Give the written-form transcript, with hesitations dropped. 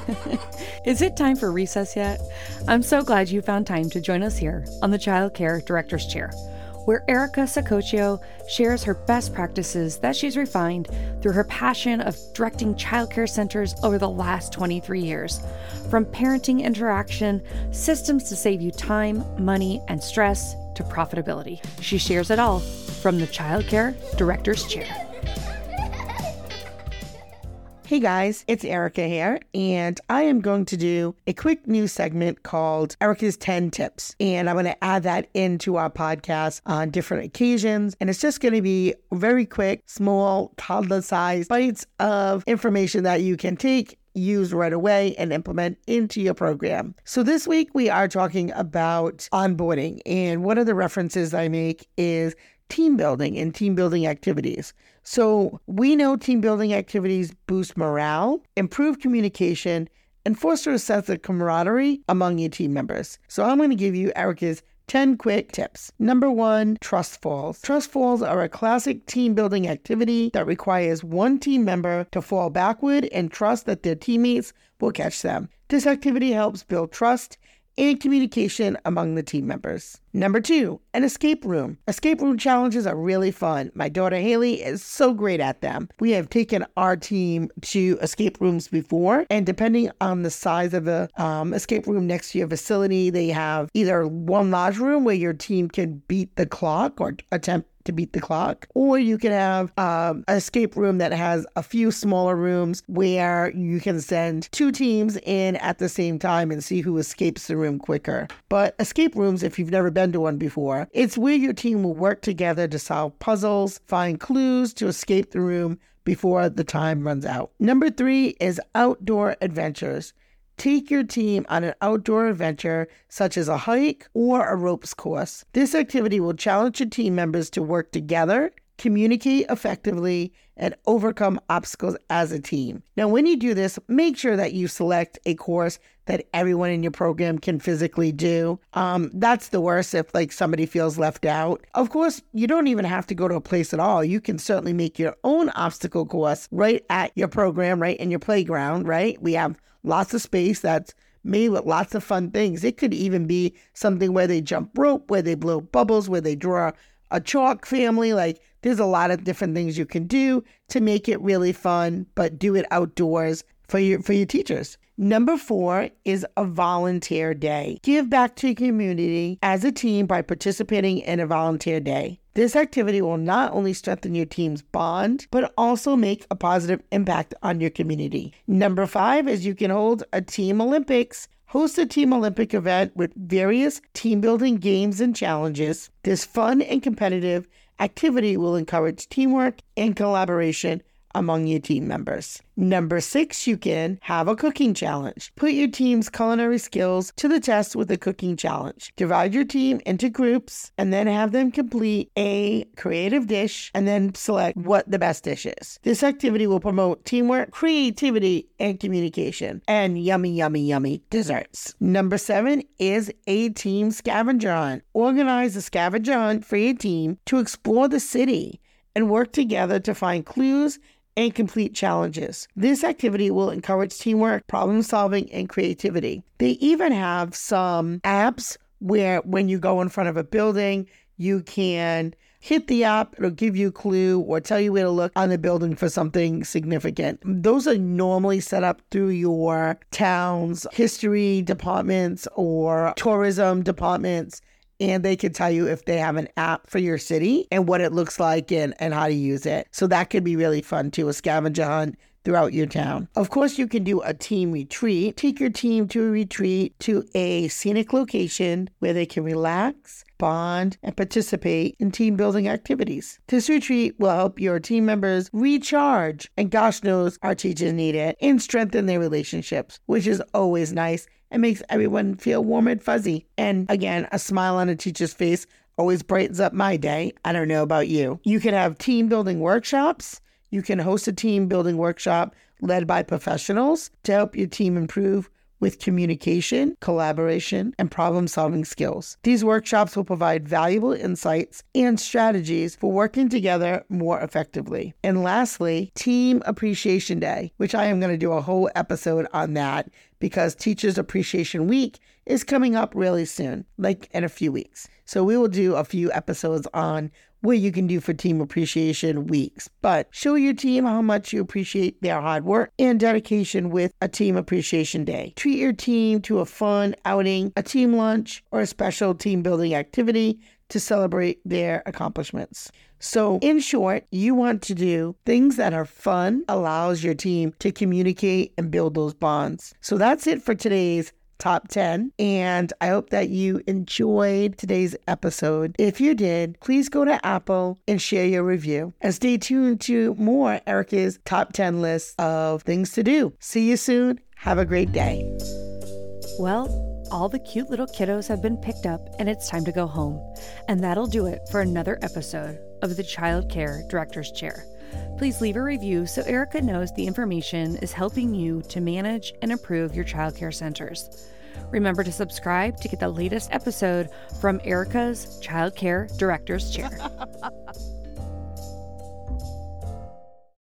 Is it time for recess yet? I'm so glad you found time to join us here on the Child Care Director's Chair, where Erica Sacoccio shares her best practices that she's refined through her passion of directing childcare centers over the last 23 years. From parenting interaction, systems to save you time, money, and stress, to profitability. She shares it all from the Child Care Director's Chair. Hey guys, it's Erica here, and I am going to do a quick news segment called Erica's 10 Tips. And I'm going to add that into our podcast on different occasions. And it's just going to be very quick, small, toddler-sized bites of information that you can take, use right away, and implement into your program. So this week we are talking about onboarding. And one of the references I make is team building and team building activities. So we know team building activities boost morale, improve communication, and foster a sense of camaraderie among your team members. So I'm going to give you Erica's 10 quick tips. Number 1, trust falls. Trust falls are a classic team building activity that requires one team member to fall backward and trust that their teammates will catch them. This activity helps build trust and communication among the team members. Number 2, an escape room. Escape room challenges are really fun. My daughter Haley is so great at them. We have taken our team to escape rooms before, and depending on the size of the escape room next to your facility, they have either one large room where your team can beat the clock or attempt to beat the clock, or you can have an escape room that has a few smaller rooms where you can send 2 teams in at the same time and see who escapes the room quicker. But escape rooms, if you've never been to one before, it's where your team will work together to solve puzzles, find clues to escape the room before the time runs out. Number 3 is outdoor adventures. Take your team on an outdoor adventure, such as a hike or a ropes course. This activity will challenge your team members to work together, communicate effectively, and overcome obstacles as a team. Now, when you do this, make sure that you select a course that everyone in your program can physically do. That's the worst if somebody feels left out. Of course, you don't even have to go to a place at all. You can certainly make your own obstacle course right at your program, right in your playground, right? We have lots of space that's made with lots of fun things. It could even be something where they jump rope, where they blow bubbles, where they draw a chalk family. There's a lot of different things you can do to make it really fun, but do it outdoors for your teachers. Number 4 is a volunteer day. Give back to your community as a team by participating in a volunteer day. This activity will not only strengthen your team's bond, but also make a positive impact on your community. Number 5 is you can hold a Team Olympics. Host a Team Olympic event with various team building games and challenges. This fun and competitive activity will encourage teamwork and collaboration among your team members. Number 6, you can have a cooking challenge. Put your team's culinary skills to the test with a cooking challenge. Divide your team into groups and then have them complete a creative dish and then select what the best dish is. This activity will promote teamwork, creativity, and communication, and yummy, yummy, yummy desserts. Number 7 is a team scavenger hunt. Organize a scavenger hunt for your team to explore the city and work together to find clues and complete challenges. This activity will encourage teamwork, problem solving, and creativity. They even have some apps where when you go in front of a building, you can hit the app, it'll give you a clue or tell you where to look on the building for something significant. Those are normally set up through your town's history departments or tourism departments, and they can tell you if they have an app for your city and what it looks like and how to use it. So that could be really fun too, a scavenger hunt throughout your town. Of course, you can do a team retreat. Take your team to a retreat to a scenic location where they can relax, bond, and participate in team building activities. This retreat will help your team members recharge, and gosh knows our teachers need it, and strengthen their relationships, which is always nice and makes everyone feel warm and fuzzy. And again, a smile on a teacher's face always brightens up my day. I don't know about you. You can have team building workshops. You can host a team building workshop led by professionals to help your team improve with communication, collaboration, and problem-solving skills. These workshops will provide valuable insights and strategies for working together more effectively. And lastly, Team Appreciation Day, which I am going to do a whole episode on that because Teachers Appreciation Week is coming up really soon, like in a few weeks. So we will do a few episodes on what you can do for Team Appreciation Weeks. But show your team how much you appreciate their hard work and dedication with a Team Appreciation Day. Treat your team to a fun outing, a team lunch, or a special team building activity to celebrate their accomplishments. So in short, you want to do things that are fun, allows your team to communicate and build those bonds. So that's it for today's Top 10, and I hope that you enjoyed today's episode. If you did, please go to Apple and share your review, and stay tuned to more Erica's Top 10 list of things to do. See you soon. Have a great day. Well, all the cute little kiddos have been picked up and it's time to go home. And that'll do it for another episode of the Child Care Director's Chair. Please leave a review so Erica knows the information is helping you to manage and improve your childcare centers. Remember to subscribe to get the latest episode from Erica's Child Care Director's Chair.